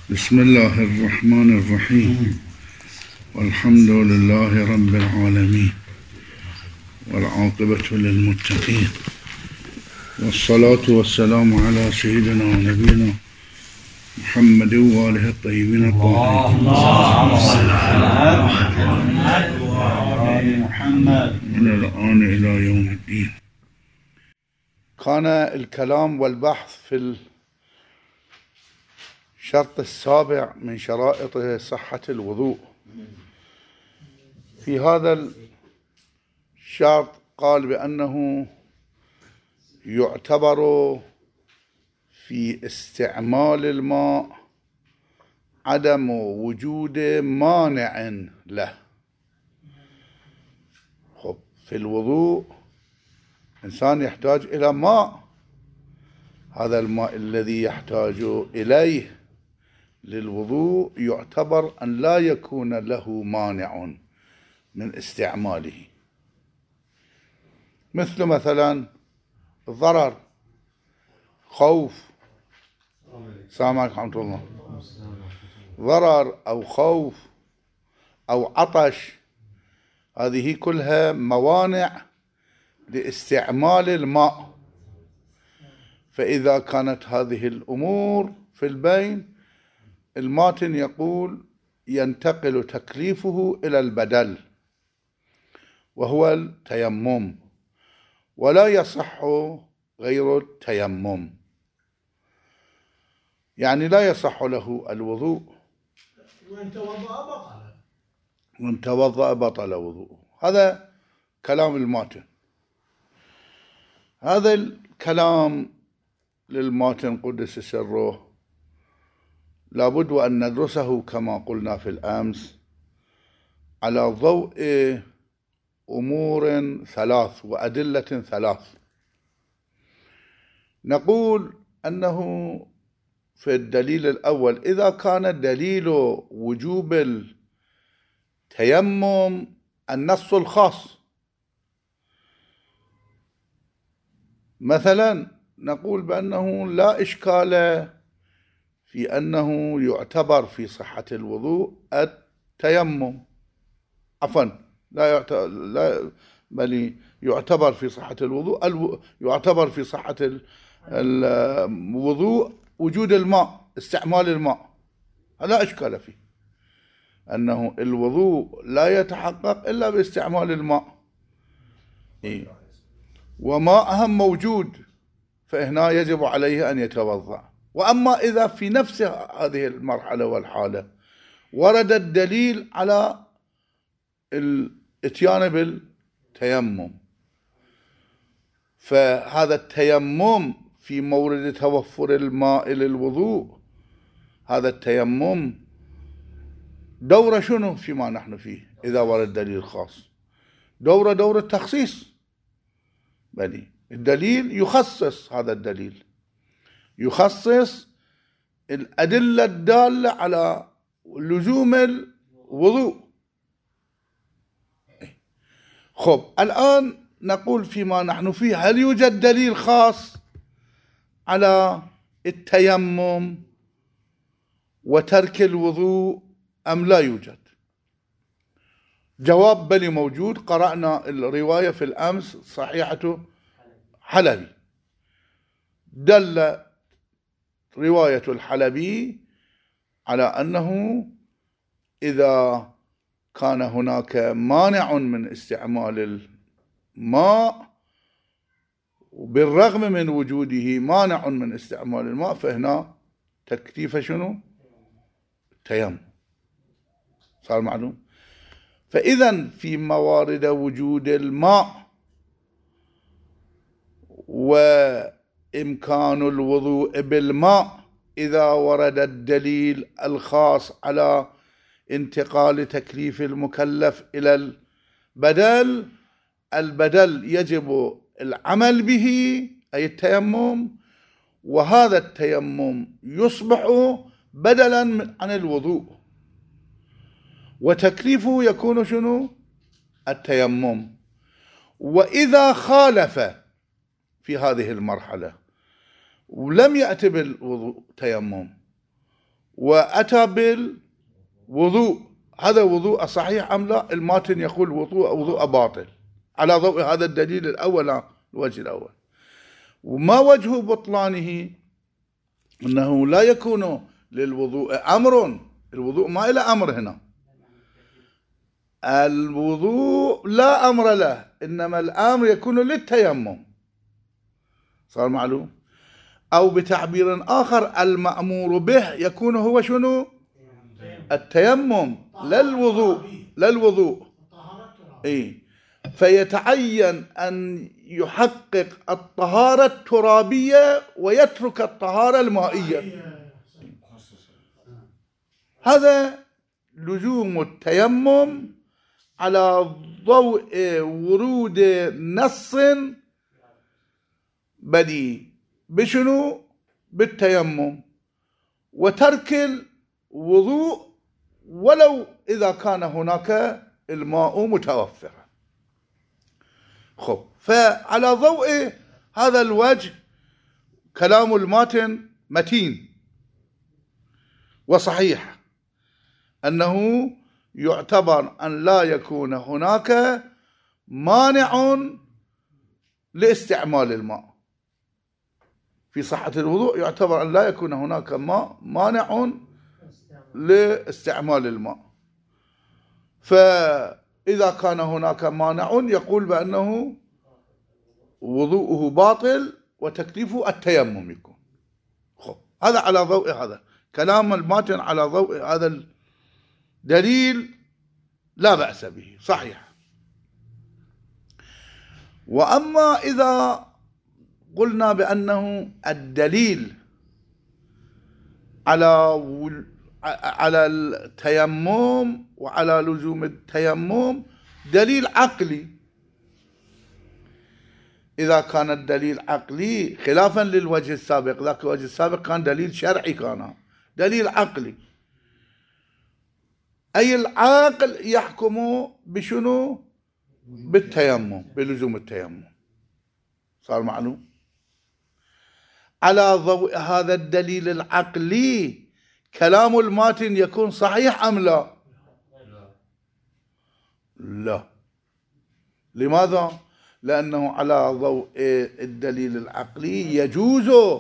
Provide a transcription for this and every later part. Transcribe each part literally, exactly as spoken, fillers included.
بسم الله الرحمن الرحيم والحمد لله رب العالمين والعاقبة للمتقين والصلاة والسلام على سيدنا ونبينا محمد وآله الطيبين الطاهرين اللهم صل على محمد وآل محمد من الآن إلى يوم الدين. كان الكلام والبحث في الشرط السابع من شرائط صحة الوضوء. في هذا الشرط قال بأنه يعتبر في استعمال الماء عدم وجود مانع له. خب في الوضوء إنسان يحتاج إلى ماء، هذا الماء الذي يحتاج إليه للوضوء يعتبر أن لا يكون له مانع من استعماله، مثل مثلا الضرر، خوف، سامعك رحمة الله، ضرر أو خوف أو عطش، هذه كلها موانع لاستعمال الماء. فإذا كانت هذه الأمور في البين، الماتن يقول ينتقل تكليفه إلى البدل وهو التيمم، ولا يصح غير التيمم، يعني لا يصح له الوضوء. وإن توضأ بطل وإن توضأ بطل وضوءه. هذا كلام الماتن. هذا الكلام للماتن قدس سره لابد وأن ندرسه كما قلنا في الأمس على ضوء أمور ثلاث وأدلة ثلاث. نقول أنه في الدليل الأول إذا كان دليل وجوب التيمم النص الخاص، مثلا نقول بأنه لا إشكال في أنه يعتبر في صحة الوضوء التيمم، عفوا لا يعتبر لا بل يعتبر في صحة الوضوء الو... يعتبر في صحة الوضوء وجود الماء، استعمال الماء، لا إشكال فيه، أنه الوضوء لا يتحقق إلا باستعمال الماء، إيه؟ وماءهم موجود، فهنا يجب عليه أن يتوضأ. وأما إذا في نفس هذه المرحلة والحالة ورد الدليل على الاتيان بالتيمم، فهذا التيمم في مورد توفر الماء للوضوء، هذا التيمم دورة شنو فيما نحن فيه إذا ورد دليل خاص؟ دورة دورة تخصيص، بل الدليل يخصص، هذا الدليل يخصص الأدلة الدالة على لزوم الوضوء. خب الآن نقول فيما نحن فيه، هل يوجد دليل خاص على التيمم وترك الوضوء أم لا يوجد؟ جواب بلي موجود. قرأنا الرواية في الأمس صحيحة حلبي، دل رواية الحلبي على أنه إذا كان هناك مانع من استعمال الماء بالرغم من وجوده مانع من استعمال الماء، فهنا تكليف شنو؟ التيمم. صار معلوم؟ فإذا في موارد وجود الماء وإمكان الوضوء بالماء، إذا ورد الدليل الخاص على انتقال تكليف المكلف إلى البدل، البدل يجب العمل به أي التيمم، وهذا التيمم يصبح بدلا عن الوضوء، وتكليفه يكون شنو؟ التيمم. وإذا خالف في هذه المرحلة ولم يأتي بالوضوء تيمم وأتى بالوضوء، هذا وضوء صحيح أم لا؟ الماتن يقول وضوء وضوء باطل على ضوء هذا الدليل الأول، الوجه الأول. وما وجه بطلانه؟ أنه لا يكون للوضوء أمر، الوضوء ما إلى أمر هنا، الوضوء لا أمر له، إنما الأمر يكون للتيمم. صار معلوم؟ أو بتعبير آخر المأمور به يكون هو شنو؟ التيمم للوضوء، للوضوء. إيه، فيتعين أن يحقق الطهارة الترابية ويترك الطهارة المائية. هذا لزوم التيمم على ضوء ورود نص بديهي بشنو؟ بالتيمم، وترك الوضوء ولو إذا كان هناك الماء متوفرا. خب، فعلى ضوء هذا الوجه كلام الماتن متين وصحيح، أنه يعتبر أن لا يكون هناك مانع لاستعمال الماء في صحة الوضوء، يعتبر أن لا يكون هناك ماء مانع لاستعمال الماء. فإذا كان هناك مانع يقول بأنه وضوءه باطل وتكليفه التيمم يكون. خب، هذا على ضوء هذا كلام الماتن، على ضوء هذا الدليل لا بأس به صحيح. وأما إذا قلنا بأنه الدليل على على التيمم وعلى لزوم التيمم دليل عقلي، إذا كان الدليل عقلي خلافا للوجه السابق، ذاك الوجه السابق كان دليل شرعي، كان دليل عقلي، أي العاقل يحكم بشنو؟ بالتيمم، بلزوم التيمم. صار معلوم؟ على ضوء هذا الدليل العقلي كلام الماتن يكون صحيح أم لا؟ لا. لماذا؟ لأنه على ضوء الدليل العقلي يجوز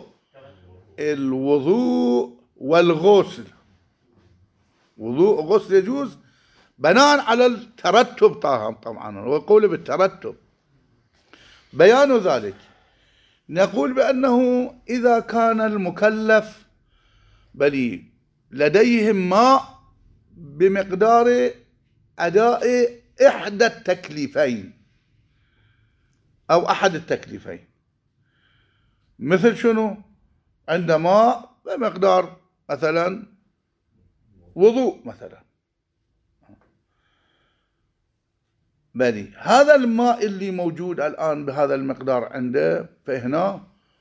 الوضوء والغسل، وضوء وغسل يجوز بناء على الترتب طبعا، ويقول بالترتب. بيان ذلك نقول بأنه إذا كان المكلف بل لديهم ماء بمقدار أداء إحدى التكليفين أو أحد التكليفين، مثل شنو؟ عند ماء بمقدار مثلا وضوء مثلا، بني هذا الماء اللي موجود الآن بهذا المقدار عنده، فهنا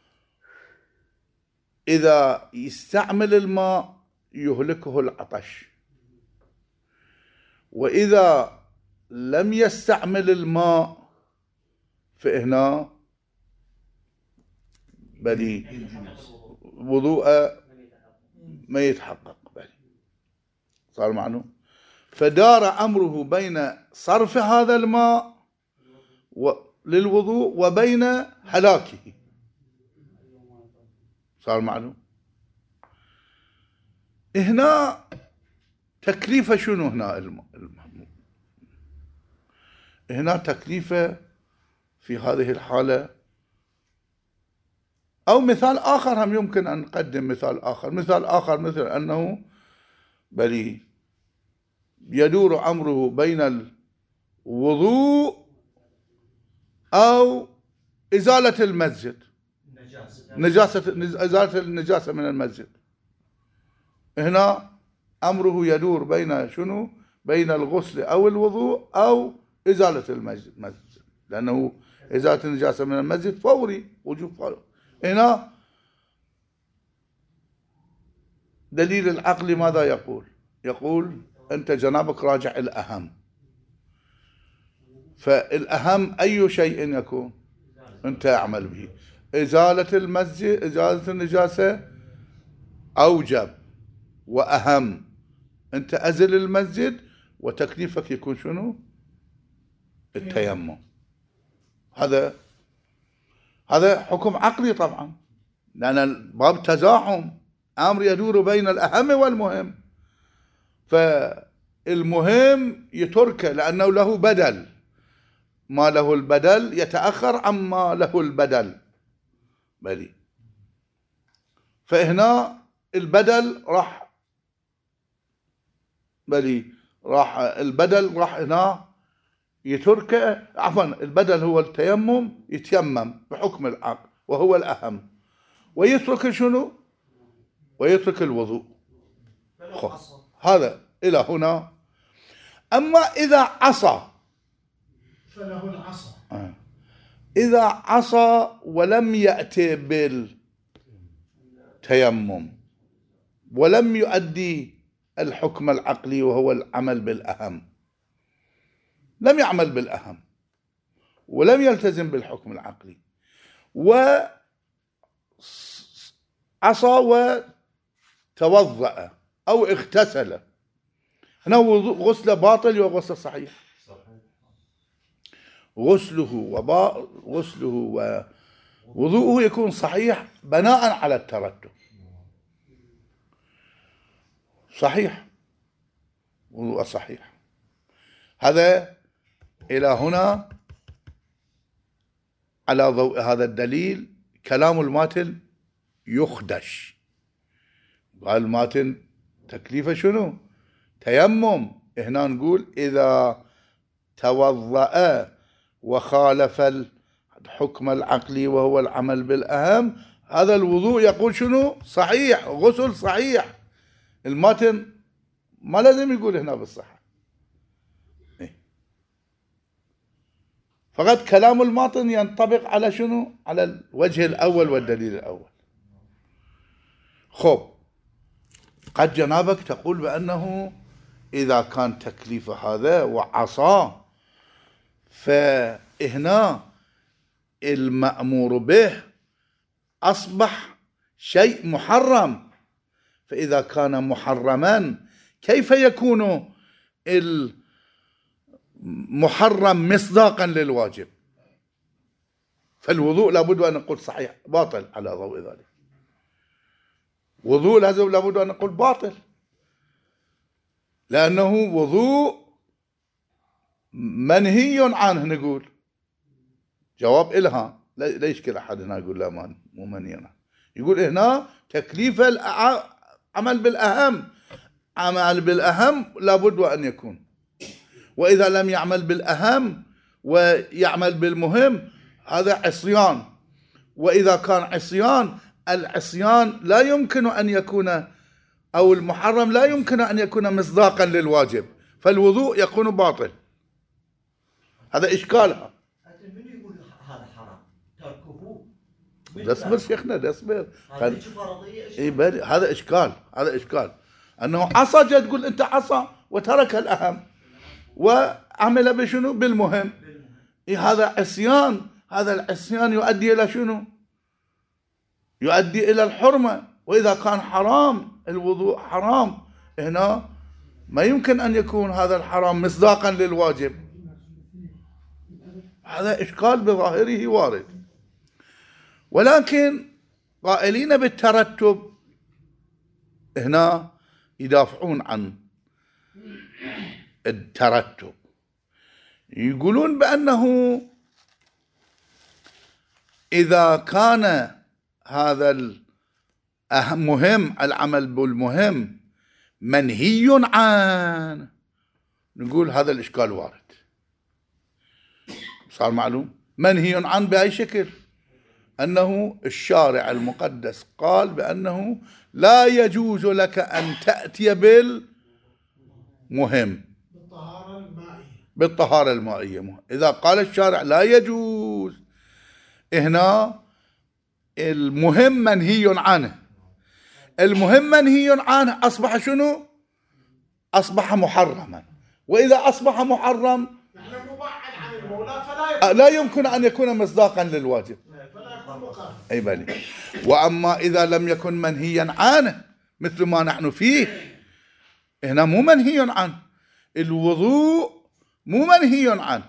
إذا يستعمل الماء يهلكه العطش، وإذا لم يستعمل الماء فهنا بني وضوء ما يتحقق بني. صار معلوم؟ فدار أمره بين صرف هذا الماء للوضوء وبين هلاكه. صار معلوم؟ هنا تكليفه شنو؟ هنا الماء هنا تكليفه في هذه الحالة، أو مثال آخر هم يمكن أن نقدم مثال آخر، مثال آخر مثل أنه بل يدور أمره بين الوضوء أو إزالة المسجد، نجاسة، إزالة النجاسة من المسجد. هنا أمره يدور بين شنو؟ بين الغسل أو الوضوء أو إزالة المسجد، لأنه إزالة النجاسة من المسجد فوري، وجوب فوري. هنا دليل العقل ماذا يقول؟ يقول أنت جنابك راجع الأهم، فالأهم أي شيء يكون أنت أعمل به. إزالة المسجد، إزالة النجاسة أوجب، وأهم. أنت أزل المسجد وتكليفك يكون شنو؟ التيمم. هذا هذا حكم عقلي طبعا، لأن الباب تزاحم، أمر يدور بين الأهم والمهم، فالمهم يترك لأنه له بدل، ما له البدل يتأخر عما له البدل. بلي فهنا البدل راح بلي راح البدل راح هنا يترك، عفوا البدل هو التيمم، يتيمم بحكم العقل وهو الأهم، ويترك شنو؟ ويترك الوضوء. هذا إلى هنا. أما إذا عصى فله العصا. آه. إذا عصى ولم يأتي بالتيمم ولم يؤدي الحكم العقلي وهو العمل بالأهم، لم يعمل بالأهم ولم يلتزم بالحكم العقلي، وعصى وتوضأ أو اغتسل، هنا غسل باطل وغسل صحيح. غسله وبا غسله ووضوءه يكون صحيح بناء على الترتب، صحيح، وضوء صحيح. هذا إلى هنا على ضوء هذا الدليل كلام الماتن يخدش. قال الماتن تكليفه شنو؟ تيمم. هنا نقول إذا توضأ وخالف الحكم العقلي وهو العمل بالأهم، هذا الوضوء يقول شنو؟ صحيح، غسل صحيح. الماتن ما لازم يقول هنا بالصحة، فقط كلام الماطن ينطبق على شنو؟ على الوجه الأول والدليل الأول. خب، قد جنابك تقول بأنه إذا كان تكليف هذا وعصاه، فهنا المأمور به أصبح شيء محرم، فإذا كان محرما كيف يكون المحرم مصداقا للواجب؟ فالوضوء لابد أن نقول صحيح باطل على ضوء ذلك. وضوء لازم لابد أن نقول باطل، لأنه وضوء منهي عنه. نقول جواب إلها، لا يشكل أحد هنا يقول لا ما مو منهي عنه، يقول هنا تكليف العمل بالأهم، عمل بالأهم لابد أن يكون، وإذا لم يعمل بالأهم ويعمل بالمهم هذا عصيان، وإذا كان عصيان، العصيان لا يمكن أن يكون، أو المحرم لا يمكن أن يكون مصداقا للواجب، فالوضوء يكون باطل. هذا إشكالها. من يقول هذا حرام تركه؟ اصبر شيخنا اصبر. هذا إشكال، هذا إشكال أنه عصى، جاء تقول أنت عصى وترك الأهم وعمل بشنو؟ بالمهم. إيه هذا عصيان، هذا العصيان يؤدي إلى شنو؟ يؤدي إلى الحرمة، وإذا كان حرام الوضوء حرام، هنا ما يمكن أن يكون هذا الحرام مصداقا للواجب. هذا إشكال بظاهره وارد، ولكن قائلين بالترتب هنا يدافعون عن الترتب، يقولون بأنه إذا كان هذا المهم، العمل بالمهم منهي عنه، نقول هذا الإشكال وارد. صار معلوم منهي عنه بأي شكل؟ أنه الشارع المقدس قال بأنه لا يجوز لك أن تأتي بالمهم بالطهارة المائية. بالطهارة المائية. إذا قال الشارع لا يجوز، هنا المهم منهي عنه، المهم منهي عنه أصبح شنو؟ أصبح محرما، وإذا أصبح محرم يعني مبعد عن المولى فلا لا يمكن أن يكون مصداقا للواجب. فلا يكون مقام. أي بالي. وأما إذا لم يكن منهيا عنه مثل ما نحن فيه، هنا مو منهي عنه. الوضوء مو منهي عنه.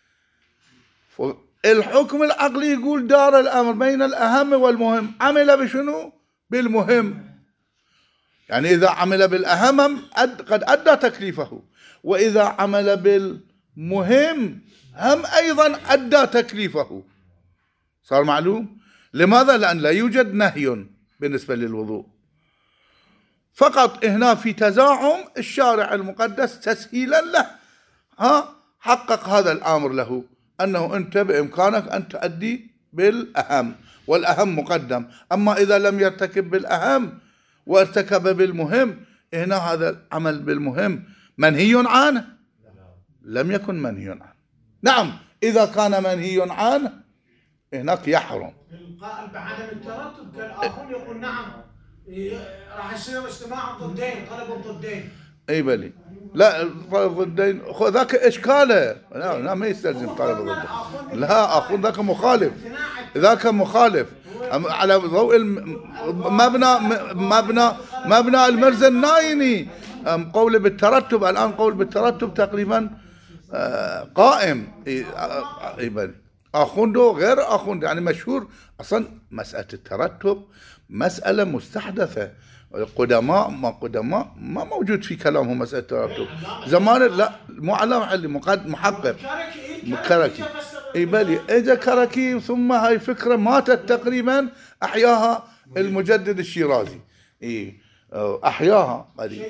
الحكم العقلي يقول دار الأمر بين الأهم والمهم، عمل بشنو؟ بالمهم. يعني إذا عمل بالأهم قد أدى تكليفه، وإذا عمل بالمهم هم أيضا أدى تكليفه. صار معلوم؟ لماذا؟ لأن لا يوجد نهي بالنسبة للوضوء، فقط هنا في تزاحم الشارع المقدس تسهيلا له ها حقق هذا الأمر له، أنه أنت بإمكانك أن تؤدي بالأهم، والأهم مقدم. أما إذا لم يرتكب بالأهم وارتكب بالمهم، هنا هذا العمل بالمهم منهي عنه؟ لم يكن منهي عنه. نعم، إذا كان منهي عنه هناك يحرم. القائل بعدم الترتب كالآخر يقول نعم راح يصير اجتماع ضدين، طلب الضدين. اي بلي، لا طلب الضدين ذاك اشكاله، لا, لا ما يستلزم طلب الضدين، لا اخو ذاك مخالف، ذاك مخالف على ضوء المبنى مبنى مبنى المرزا النايني. قول بالترتب الان، قول بالترتب تقريبا قائم. اي بلي، اخوندو غير اخوندو، يعني مشهور اصلا مساله الترتب مساله مستحدثه. القدماء ما قدماء ما موجود في كلامهم مساله الترتب. زمان لا مو علامه علي محقق كركي. اي بلي، اجى كركي ثم هاي فكره ماتت تقريبا، احياها المجدد الشيرازي. اي احياها قليل.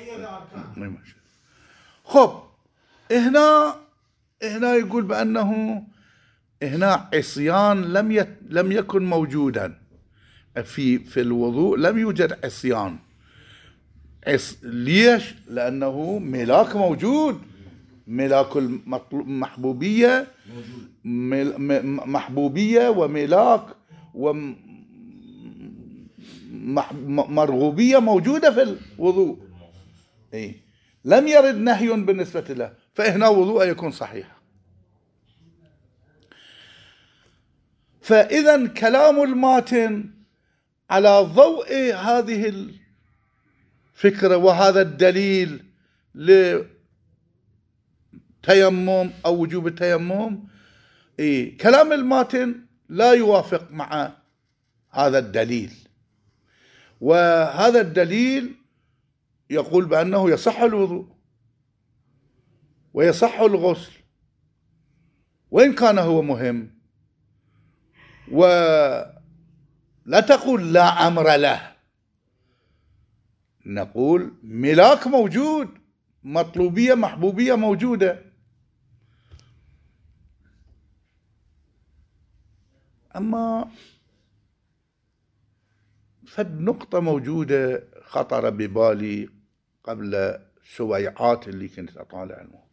خب هنا هنا يقول بانه هنا عصيان لم يت لم يكن موجودا في في الوضوء، لم يوجد عصيان. عص... ليش؟ لأنه ملاك موجود، ملاك المحبوبية مل... محبوبية وملاك ومرغوبية موجودة في الوضوء. إيه؟ لم يرد نهي بالنسبة له، فهنا وضوء يكون صحيح. فإذا كلام الماتن على ضوء هذه الفكرة وهذا الدليل لتيمم أو وجوب التيمم، إيه كلام الماتن لا يوافق مع هذا الدليل، وهذا الدليل يقول بأنه يصح الوضوء ويصح الغسل وإن كان هو مهم، ولا تقول لا أمر له، نقول ملاك موجود، مطلوبية محبوبية موجودة. أما فد نقطة موجودة خطر ببالي قبل سويعات اللي كنت أطالع الموضوع،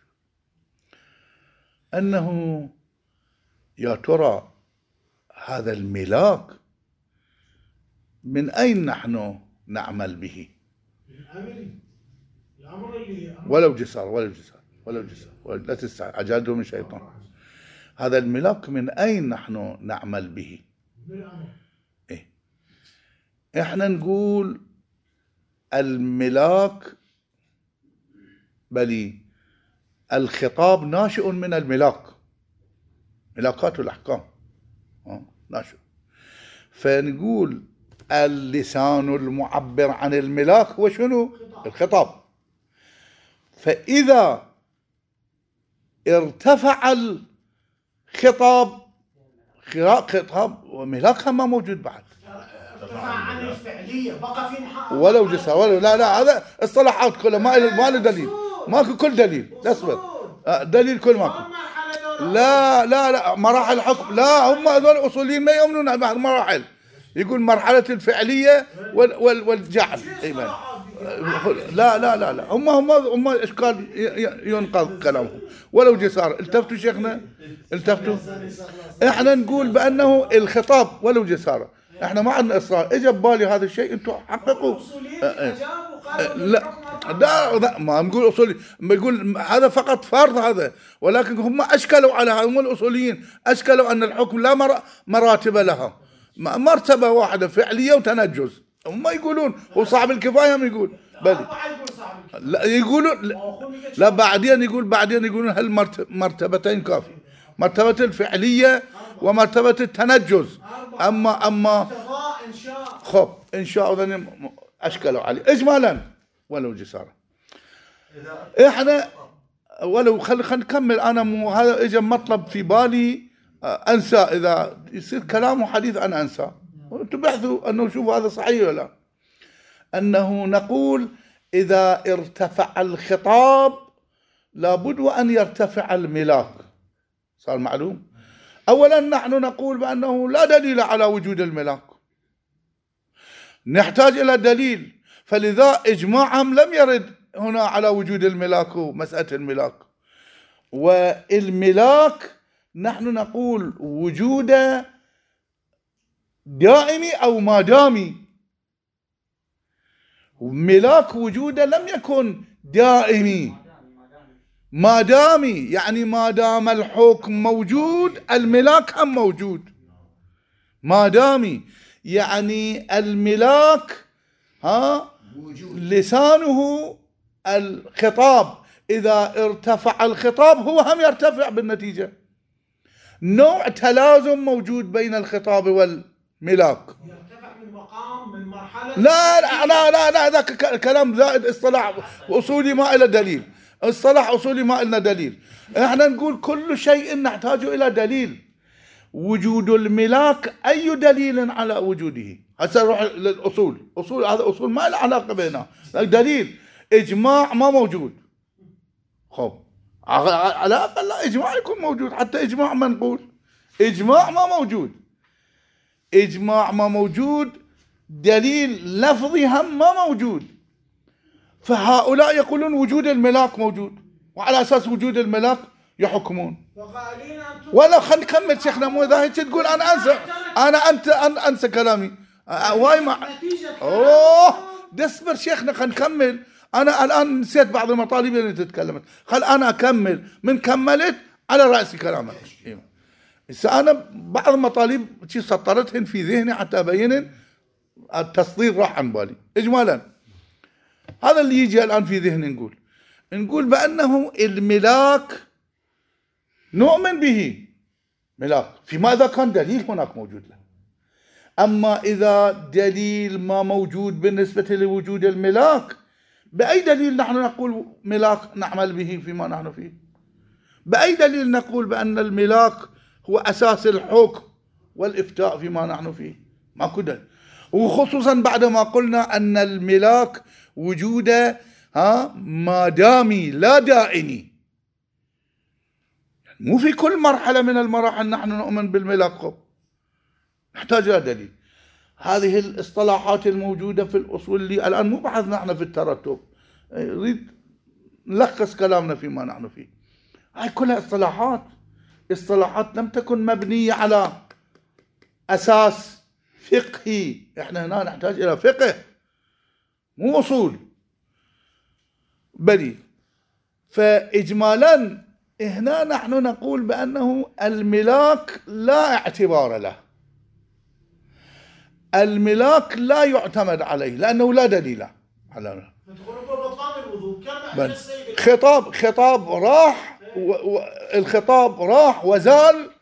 أنه يا ترى هذا الملاك من أين نحن نعمل به؟ الأمر اللي ولو جسر ولو جسر ولو جسر لا تستعجل عجاده من شيطان. هذا الملاك من أين نحن نعمل به؟ إيه؟ إحنا نقول الملاك بلي الخطاب ناشئ من الملاك، ملاكات الأحكام ناشئ، فنقول اللسان المعبر عن الملاك هو شنو؟ الخطاب. فإذا ارتفع الخطاب خطاب وملاكها ما موجود بعد، ارتفع عن الفعلية بقى في محا... ولو جسر ولو لا لا هذا اصطلاحات كلها ما ما له دليل، ماكو كل دليل. اصبر دليل كل ماكو. لا لا لا مراحل الحكم، لا هم هذول الاصوليين ما يؤمنون بمراحل، يقول مرحلة الفعلية والجعل. ايمن لا لا لا لا هم هم هم اشكال ينقض كلامهم. ولو جسار التفتوا شيخنا التفتوا، احنا نقول بانه الخطاب ولو جسار، احنا ما عندنا اصرار، اجى ببالي هذا الشيء انتم حققوا. لا لا ما نقول اصولي، بيقول هذا فقط فرض هذا، ولكن هم اشكلوا على هذا، هم الاصوليين اشكلوا ان الحكم لا مراتب لها، مرتبه واحده فعليه وتنجز. هم يقولون وصاحب الكفاية هم يقول بلي أربعة يقول صاحب الكفاية. لا يقولون لا, لا بعدين يقول بعدين يقولون هالمرتبتين كافي، مرتبة الفعلية ومرتبة التنجز. أما أما خب إن شاء الله أشكلوا عليه إجمالا ولو جسارة. إحنا ولو خل خل نكمل. أنا مو هذا إجا مطلب في بالي أنسى، إذا يصير كلام وحديث أنا أنسى. تبحثوا أنه شوفوا هذا صحيح ولا لا. أنه نقول إذا ارتفع الخطاب لابد وأن يرتفع الملاك. صار معلوم؟ أولا نحن نقول بأنه لا دليل على وجود الملاك، نحتاج إلى دليل، فلذا إجماعهم لم يرد هنا على وجود الملاك ومسألة الملاك. والملاك نحن نقول وجوده دائمي أو ما دامي. ملاك وجوده لم يكن دائمي، ما دامي يعني ما دام الحكم موجود الملاك هم موجود. ما دامي يعني الملاك ها لسانه الخطاب، إذا ارتفع الخطاب هو هم يرتفع بالنتيجة. نوع تلازم موجود بين الخطاب والملاك. يرتفع من مقام من مرحلة. لا لا لا لا, لا ذاك كلام زائد اصطلاح أصولي ما إلى دليل. اصطلاح أصولي ما إلنا دليل. احنا نقول كل شيء نحتاج إلى دليل. وجود الملاك أي دليل على وجوده؟ هسه نروح للأصول. أصول هذا أصول ما له علاقة بينها. دليل إجماع ما موجود. خب على الأقل لا إجماع يكون موجود، حتى إجماع منقول. إجماع ما موجود، إجماع ما موجود، دليل لفظي هم ما موجود. فهؤلاء يقولون وجود الملاك موجود، وعلى أساس وجود الملاك يحكمون. ولا خلينا نكمل شيخنا، مو إذا هيك تقول أنا أنسى أنا أنت أنا أنسى كلامي واي ما أوه دسبر شيخنا. خلينا نكمل. أنا الآن نسيت بعض المطالب اللي تتكلمت، خل أنا أكمل. من كملت على رأسي كلامك. هسه أنا بعض المطالب شي سطرتهن في ذهني حتى أبين التصدير راح عن بالي. إجمالا هذا اللي يجي الآن في ذهني. نقول نقول بأنه الملاك نؤمن به ملاك فيما إذا كان دليل هناك موجود له. أما إذا دليل ما موجود بالنسبة لوجود الملاك، بأي دليل نحن نقول ملاك نعمل به فيما نحن فيه؟ بأي دليل نقول بأن الملاك هو أساس الحكم والإفتاء فيما نحن فيه؟ ماكو دليل. وخصوصا بعدما قلنا أن الملاك وجوده ها ما دامي لا دائمي. مو في كل مرحلة من المراحل نحن نؤمن بالملاك، نحتاج إلى دليل. هذه الاصطلاحات الموجودة في الأصول اللي الآن مو بحثنا احنا في الترتب، نريد نلخص كلامنا فيما نحن فيه. هاي كلها اصطلاحات اصطلاحات لم تكن مبنية على أساس فقهي. احنا هنا نحتاج إلى فقه مو أصول بلي. فإجمالا هنا نحن نقول بأنه الملاك لا اعتبار له، الملاك لا يعتمد عليه لأنه لا دليل على خطاب. خطاب راح الخطاب راح وزال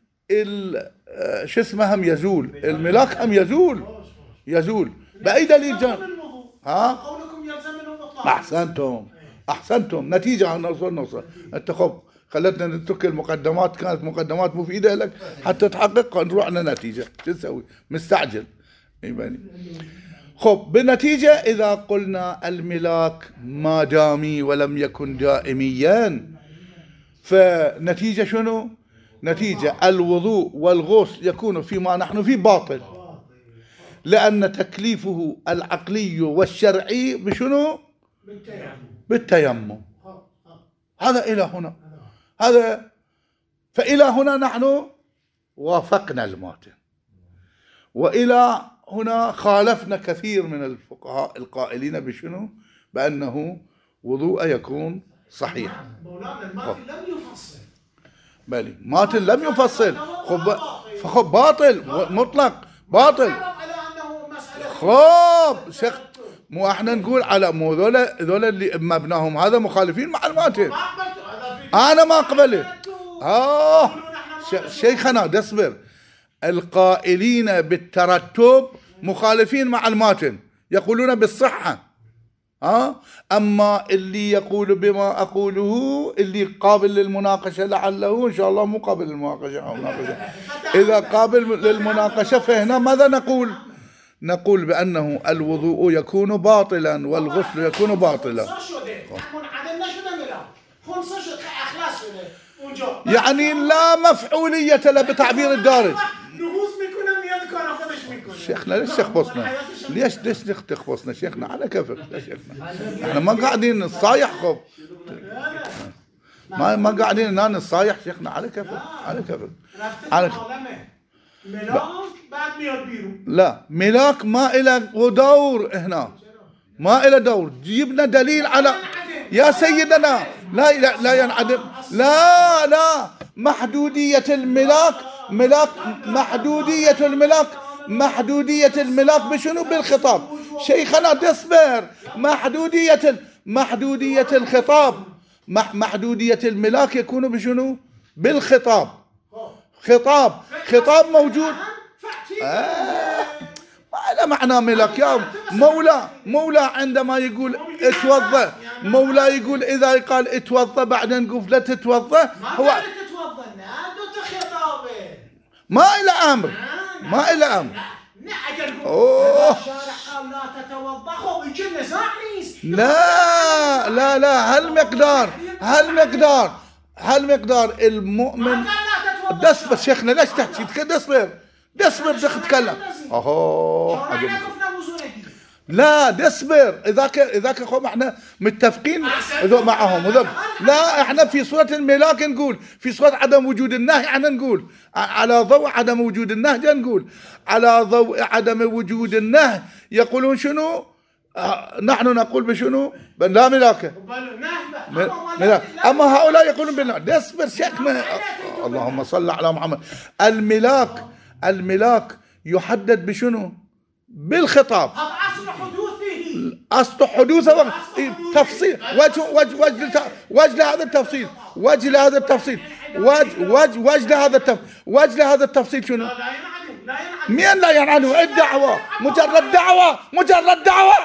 شو اسمه هم يزول، الملاك هم يزول يزول بأي دليل جان؟ ها أحسنتم أحسنتم نتيجة نوصل نوصل أنت خب خلتنا نترك المقدمات، كانت مقدمات مفيدة لك حتى تحقق نروح لنا نتيجة. شو نسوي؟ مستعجل يباني. خب بالنتيجة إذا قلنا الملاك ما دامي ولم يكن دائميا، فنتيجة شنو؟ نتيجة الوضوء والغسل يكون فيما نحن فيه باطل، لأن تكليفه العقلي والشرعي بشنو؟ بالتيمم. هذا إلى هنا هذا فإلى هنا نحن وافقنا الماتن، وإلى هنا خالفنا كثير من الفقهاء القائلين بشنو؟ بأنه وضوء يكون صحيح. مولانا الماتن لم يفصل. بلي ماتن لم يفصل. خب فخب باطل مطلق باطل. خب شيخ مو احنا نقول على مو ذولا ذولا اللي مبناهم هذا مخالفين مع الماتن. ما قبلت هذا في انا ما قبلت. اه يقولون احنا ما ش- قبلت. شيخنا دصبر، القائلين بالترتب مخالفين مع الماتن، يقولون بالصحة. ها أما اللي يقول بما أقوله اللي قابل للمناقشة لعله إن شاء الله مو قابل للمناقشة أو مناقشة. إذا قابل للمناقشة فهنا ماذا نقول؟ نقول بأنه الوضوء يكون باطلا والغسل يكون باطلا. خمسة شو ده؟ نحن عدلنا شو نعمل؟ خمسة شو أخلاص شو ده؟ ونجو. يعني لا مفعولية له بتعبير الدارج. نغوص بكم من يذكر أخذش منكم. شيخنا ليش تخبصنا؟ ليش ليش تخبصنا شيخنا على كيفك يا شيخنا؟ احنا ما قاعدين نصايح خب. ما ما قاعدين هنا نصايح شيخنا على كيفك على كيفك. على ك- ملاك بعد مية بيرو. لا ملاك ما له دور هنا، ما له دور. جيبنا دليل على يا سيدنا. لا لا لا ينعدم. لا لا محدودية الملاك ملاك محدودية الملاك محدودية الملاك بشنو؟ بالخطاب. شيخنا تصبر. محدودية ال- محدودية الخطاب مح محدودية الملاك يكون بشنو؟ بالخطاب. خطاب خطاب موجود. آه. ما له معنى ملك يا مولى. مولى عندما يقول اتوضا، مولى يقول اذا قال اتوضا بعدين نقول لا تتوضا، هو ما قالت تتوضا دوت خطابه. ما له امر ما له امر. أوه. الشارع قال لا تتوضا خو يجينا ساعنيس. لا لا لا هالمقدار هالمقدار هالمقدار المؤمن. ما قال لا تتوضا. دصبر شيخنا ليش تحكي؟ دصبر دصبر بدك تتكلم. اهو شرعنا كفنا وزنكي. لا دصبر. اذاك اذاك اخو احنا متفقين ذو معهم وذو. لا احنا في صورة الملاك نقول، في صورة عدم وجود النهي احنا نقول على ضوء عدم وجود النهي نقول على ضوء عدم وجود النهي يقولون شنو؟ آه نحن نقول بشنو؟ لا ملاك. ملاك. اما هؤلاء يقولون بالله. دصبر شيخنا. اللهم صل على محمد. الملاك الملاك يحدد بشنو؟ بالخطاب. هذا أصل حدوثه. أصل حدوثه و... تفصيل وجه وجه وجه وجه لهذا التفصيل وجه لهذا التفصيل وجه وجه وجه لهذا التفصيل وجه لهذا التفصيل شنو؟ لا ينعدم لا ينعدم. مين لا ينعنه؟ الدعوة مجرد دعوة مجرد دعوة.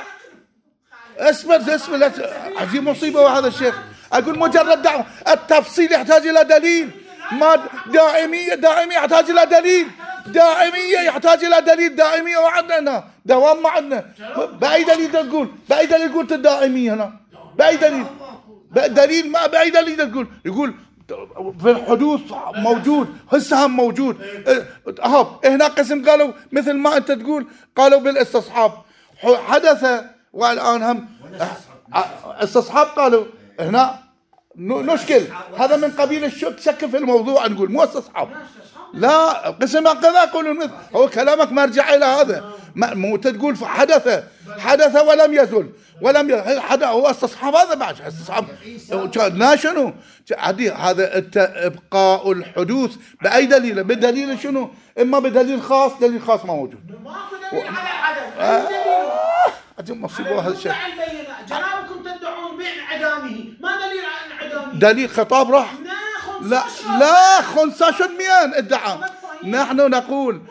اسمع اسمع لا عجيب مصيبة وهذا الشيخ. أقول مجرد دعوة. التفصيل يحتاج إلى دليل. ما دائمية دائمية يحتاج إلى دليل. دائمية يحتاج إلى دليل. دائمية وعندنا دوام ما عندنا. بأي دليل تقول؟ بأي دليل قلت الدائمية هنا؟ بأي دليل؟ دليل ما بأي دليل تقول؟ يقول في الحدوث موجود، هسه هم موجود. هاب هنا قسم قالوا مثل ما أنت تقول قالوا بالاستصحاب حدث، والآن هم استصحاب قالوا هنا نشكل. هذا من قبيل الشك شك في الموضوع نقول مو استصحاب. لا قسم كذا يقولون مثل هو كلامك مرجع إلى هذا. مو تقول حدث حدث ولم يزل ولم يزل حدث هو استصحاب. هذا بعد استصحاب لا شنو هذا ابقاء الحدوث بأي دليل؟ بدليل شنو؟ إما بدليل خاص. دليل خاص ما موجود. ماكو دليل على العدم. عجب مصيبة هذا الشيء. جنابكم تدعون بانعدامه، ما دليل على انعدامه؟ دليل خطاب راح. لا لا خنثى شد ميان ادعى. نحن نقول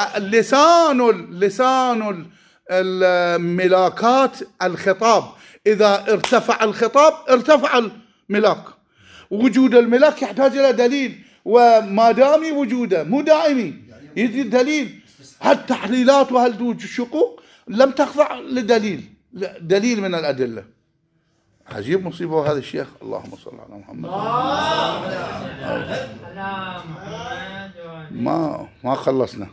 لسان لسان الملاكات الخطاب. إذا ارتفع الخطاب ارتفع الملاك. وجود الملاك يحتاج إلى دليل، وما دام وجوده مو دائمي يجي دليل. هالتحليلات وهالشقوق لم تخضع لدليل دليل من الأدلة. عجيب مصيبة هذا الشيخ. اللهم صل على محمد. ما ما خلصنا.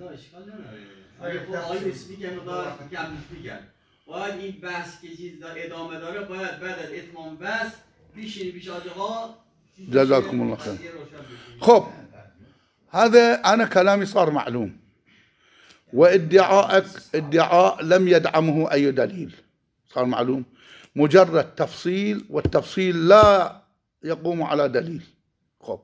باید این بحث که چیز ادامه داره باید بعد از اتمام بحث بیشین بیش آدها. جزاكم الله خير. خب هذا أنا كلامي صار معلوم، وادعائك ادعاء لم يدعمه أي دليل. صار معلوم مجرد تفصيل، والتفصيل لا يقوم على دليل. خب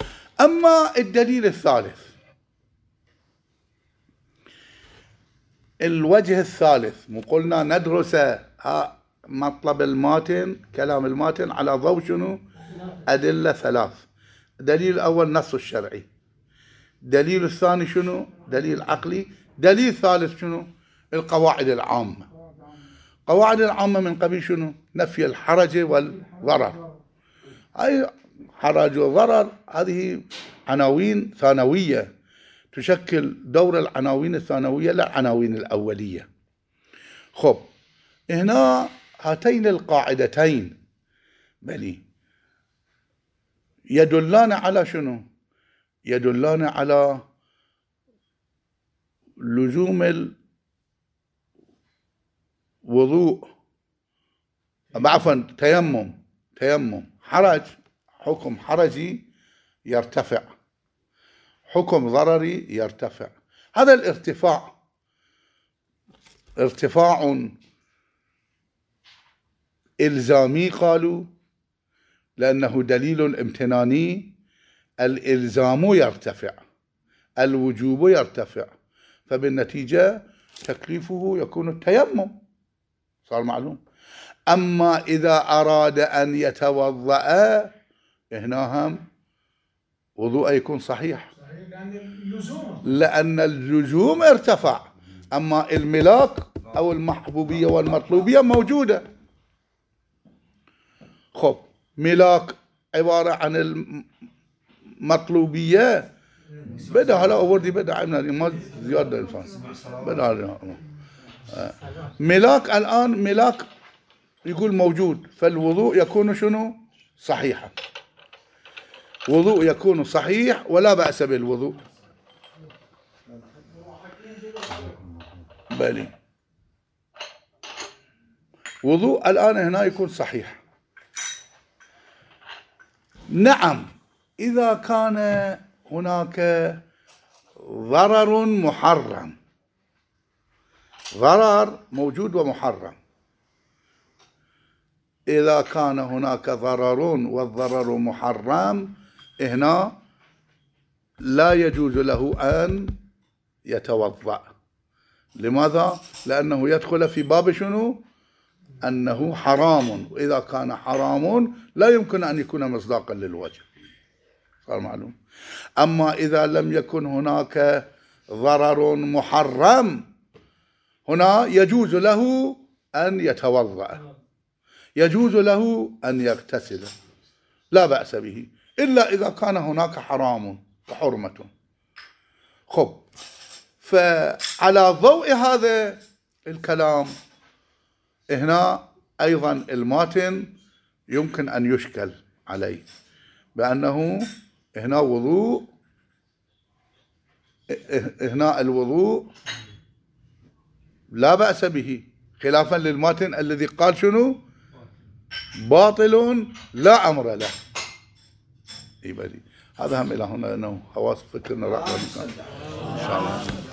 أما الدليل الثالث الوجه الثالث، مو قلنا ندرس ها مطلب الماتن، كلام الماتن على ضوء شنو؟ أدلة ثلاث. دليل الأول نص الشرعي، دليل الثاني شنو؟ دليل عقلي، دليل ثالث شنو؟ القواعد العامة. قواعد العامة من قبيل شنو؟ نفي الحرج والضرر. أي حرج وضرر هذه عناوين ثانوية تشكل دور العناوين الثانوية لا العناوين الأولية. خب هنا هاتين القاعدتين بلي يدلان على شنو؟ يدلان على لزوم الوضوء، عفوا تيمم، تيمم حرج، حكم حرجي يرتفع، حكم ضرري يرتفع. هذا الارتفاع ارتفاع إلزامي قالوا، لأنه دليل امتناني، الإلزام يرتفع، الوجوب يرتفع، فبالنتيجة تكليفه يكون التيمم، صار معلوم. أما إذا أراد أن يتوضأ هنا هم وضوء يكون صحيح، لأن اللزوم لأن اللزوم ارتفع، أما الملاك أو المحبوبية والمطلوبية موجودة. خب ملاك عبارة عن المطلوبية، بدأ هلا أوردي بدأ عمنا ما زيادة الفان بدأ ملاك الآن ملاك يقول موجود، فالوضوء يكون شنو؟ صحيحا، وضوء يكون صحيح ولا بأس بالوضوء. بلي وضوء الآن هنا يكون صحيح. نعم إذا كان هناك ضرر محرم، ضرر موجود ومحرم، إذا كان هناك ضرر والضرر محرم هنا لا يجوز له أن يتوضأ. لماذا؟ لأنه يدخل في باب شنو؟ أنه حرام، وإذا كان حرام لا يمكن أن يكون مصداقا للوجه، صار معلوم. أما إذا لم يكن هناك ضرر محرم هنا يجوز له أن يتوضأ، يجوز له أن يغتسل، لا بأس به، إلا إذا كان هناك حرام وحرمة. خب فعلى ضوء هذا الكلام هنا أيضا الماتن يمكن أن يشكل عليه بأنه هنا وضوء، هنا الوضوء لا بأس به، خلافا للماتن الذي قال شنو؟ باطل لا أمر له. يبقى هذا هم إلى هنا، أنه حواس فكرنا رأى إن شاء الله.